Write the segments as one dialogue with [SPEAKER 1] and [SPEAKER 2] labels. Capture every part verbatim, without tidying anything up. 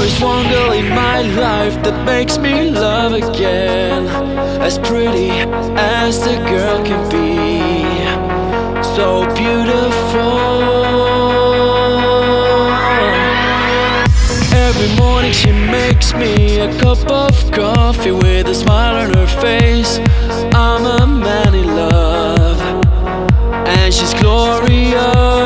[SPEAKER 1] is one girl in my life that makes me love again, as pretty as the girl can be, so beautiful. Every morning she makes me a cup of coffee with a smile on her face. I'm a man in love, and she's glorious.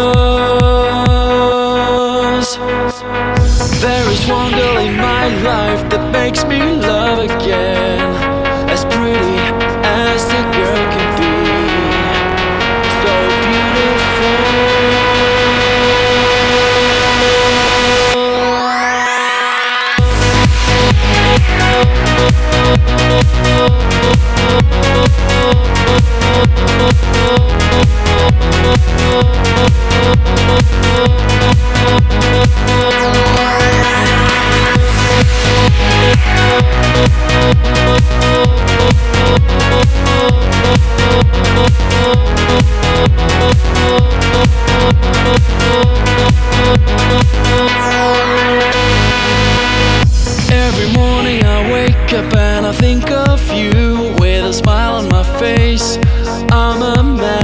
[SPEAKER 1] There is one girl in my life that makes me love again, as pretty as the girl can be, so beautiful. Every morning I wake up and I think of you with a smile on my face. I'm a man